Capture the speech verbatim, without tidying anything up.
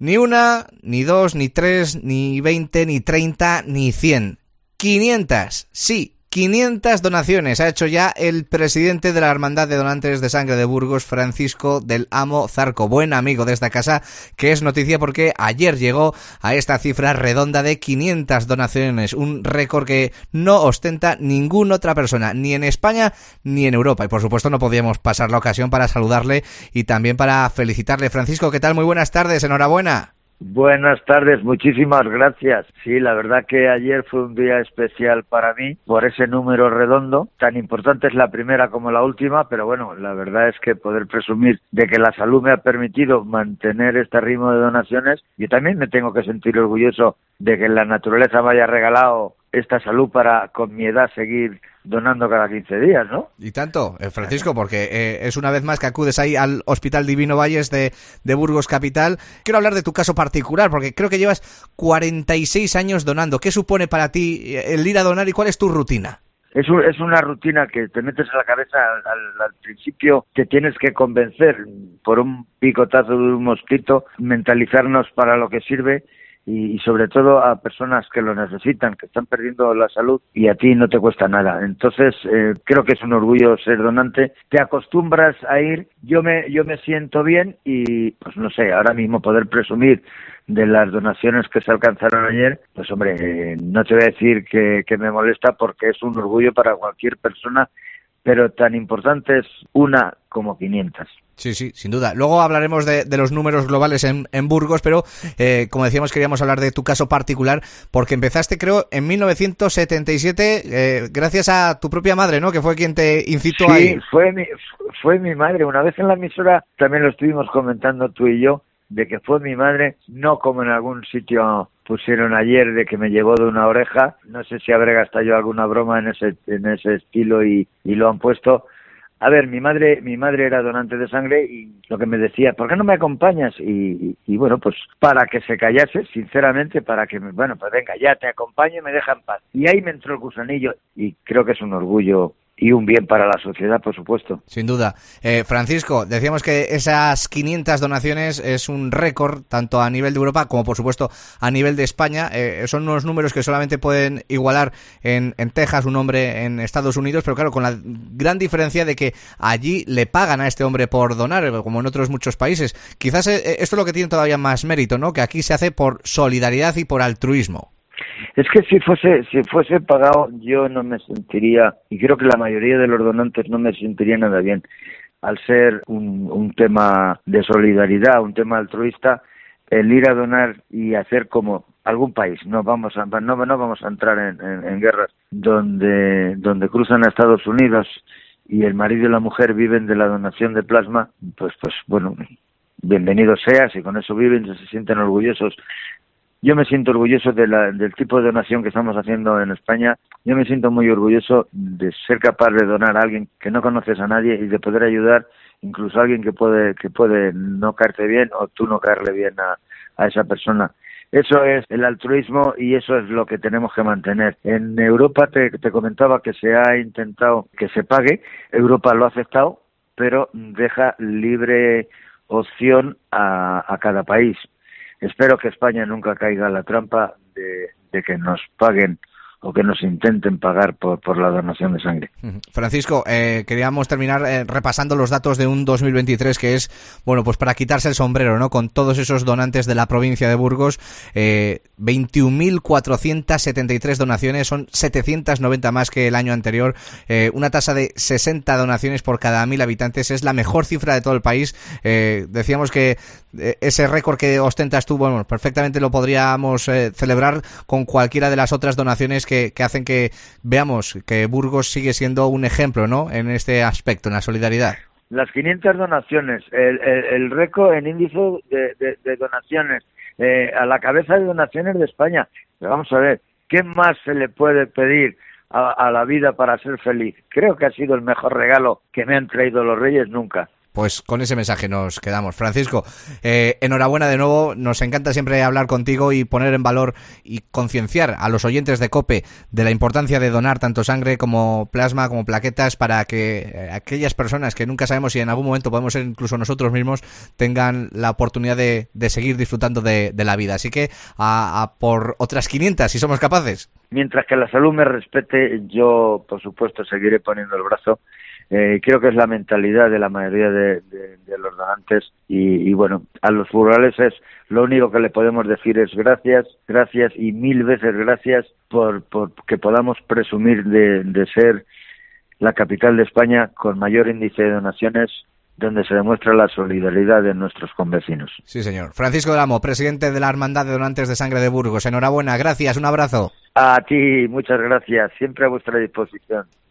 Ni una, ni dos, ni tres, ni veinte, ni treinta, ni cien. quinientas, sí, quinientas donaciones ha hecho ya el presidente de la Hermandad de Donantes de Sangre de Burgos, Francisco del Amo Zarco, buen amigo de esta casa, que es noticia porque ayer llegó a esta cifra redonda de quinientas donaciones, un récord que no ostenta ninguna otra persona, ni en España ni en Europa. Y por supuesto no podíamos pasar la ocasión para saludarle y también para felicitarle. Francisco, ¿qué tal? Muy buenas tardes, enhorabuena. Buenas tardes, muchísimas gracias. Sí, la verdad que ayer fue un día especial para mí por ese número redondo. Tan importante es la primera como la última, pero bueno, la verdad es que poder presumir de que la salud me ha permitido mantener este ritmo de donaciones, yo también me tengo que sentir orgulloso de que la naturaleza me haya regalado esta salud para, con mi edad, seguir donando cada quince días, ¿no? Y tanto, eh, Francisco, porque eh, es una vez más que acudes ahí al Hospital Divino Valles de, de Burgos Capital. Quiero hablar de tu caso particular, porque creo que llevas cuarenta y seis años donando. ¿Qué supone para ti el ir a donar y cuál es tu rutina? Es, un, es una rutina que te metes en la cabeza al, al, al principio, te tienes que convencer por un picotazo de un mosquito, mentalizarnos para lo que sirve. Y, y sobre todo a personas que lo necesitan, que están perdiendo la salud y a ti no te cuesta nada. Entonces eh, creo que es un orgullo ser donante. Te acostumbras a ir, yo me yo me siento bien y pues no sé, ahora mismo poder presumir de las donaciones que se alcanzaron ayer, pues hombre, eh, no te voy a decir que, que me molesta porque es un orgullo para cualquier persona, pero tan importante es una como quinientas. Sí, sí, sin duda. Luego hablaremos de, de los números globales en, en Burgos, pero eh, como decíamos, queríamos hablar de tu caso particular, porque empezaste, creo, en mil novecientos setenta y siete, eh, gracias a tu propia madre, ¿no?, que fue quien te incitó sí, a ir. Sí, fue mi, fue mi madre. Una vez en la emisora, también lo estuvimos comentando tú y yo, de que fue mi madre, no como en algún sitio pusieron ayer de que me llevó de una oreja. No sé si habré gastado yo alguna broma en ese, en ese estilo y, y lo han puesto. A ver, mi madre mi madre era donante de sangre y lo que me decía, ¿por qué no me acompañas? Y, y, y bueno, pues para que se callase, sinceramente, para que, me, bueno, pues venga, ya te acompaño y me deja en paz. Y ahí me entró el gusanillo y creo que es un orgullo y un bien para la sociedad, por supuesto. Sin duda. Eh, Francisco, decíamos que esas quinientas donaciones es un récord, tanto a nivel de Europa como, por supuesto, a nivel de España. Eh, son unos números que solamente pueden igualar en, en Texas un hombre en Estados Unidos, pero claro, con la gran diferencia de que allí le pagan a este hombre por donar, como en otros muchos países. Quizás eh, esto es lo que tiene todavía más mérito, ¿no?, que aquí se hace por solidaridad y por altruismo. Es que si fuese si fuese pagado yo no me sentiría, y creo que la mayoría de los donantes no me sentiría nada bien. Al ser un, un tema de solidaridad, un tema altruista, el ir a donar y hacer como algún país, no vamos a no, no vamos a entrar en, en, en guerras donde donde cruzan a Estados Unidos y el marido y la mujer viven de la donación de plasma, pues pues bueno, bienvenido sea, si con eso viven, si se sienten orgullosos. Yo me siento orgulloso de la, del tipo de donación que estamos haciendo en España. Yo me siento muy orgulloso de ser capaz de donar a alguien que no conoces a nadie y de poder ayudar incluso a alguien que puede que puede no caerte bien o tú no caerle bien a, a esa persona. Eso es el altruismo y eso es lo que tenemos que mantener. En Europa te, te comentaba que se ha intentado que se pague. Europa lo ha aceptado, pero deja libre opción a, a cada país. Espero que España nunca caiga en la trampa de, de que nos paguen o que nos intenten pagar por, por la donación de sangre. Francisco, eh, queríamos terminar eh, repasando los datos de un dos mil veintitrés que es, bueno, pues para quitarse el sombrero, ¿no?, con todos esos donantes de la provincia de Burgos. eh, veintiún mil cuatrocientas setenta y tres donaciones, son setecientas noventa más que el año anterior, eh, una tasa de sesenta donaciones por cada mil habitantes, es la mejor cifra de todo el país. Eh, decíamos que eh, ese récord que ostentas tú, bueno, perfectamente lo podríamos eh, celebrar con cualquiera de las otras donaciones que Que, que hacen que veamos que Burgos sigue siendo un ejemplo, ¿no?, en este aspecto, en la solidaridad. Las quinientas donaciones, el, el, el récord en índice de, de, de donaciones, eh, a la cabeza de donaciones de España. Pero vamos a ver, ¿qué más se le puede pedir a, a la vida para ser feliz? Creo que ha sido el mejor regalo que me han traído los Reyes nunca. Pues con ese mensaje nos quedamos. Francisco, eh, enhorabuena de nuevo, nos encanta siempre hablar contigo y poner en valor y concienciar a los oyentes de COPE de la importancia de donar tanto sangre como plasma, como plaquetas, para que eh, aquellas personas que nunca sabemos si en algún momento podemos ser incluso nosotros mismos, tengan la oportunidad de, de seguir disfrutando de, de la vida. Así que a, a por otras quinientas, si somos capaces. Mientras que la salud me respete, yo por supuesto seguiré poniendo el brazo. Eh, creo que es la mentalidad de la mayoría de, de, de los donantes y, y bueno, a los burgaleses lo único que le podemos decir es gracias, gracias y mil veces gracias por, por que podamos presumir de, de ser la capital de España con mayor índice de donaciones, donde se demuestra la solidaridad de nuestros convecinos. Sí, señor. Francisco del Amo, presidente de la Hermandad de Donantes de Sangre de Burgos. Enhorabuena, gracias, un abrazo. A ti, muchas gracias, siempre a vuestra disposición.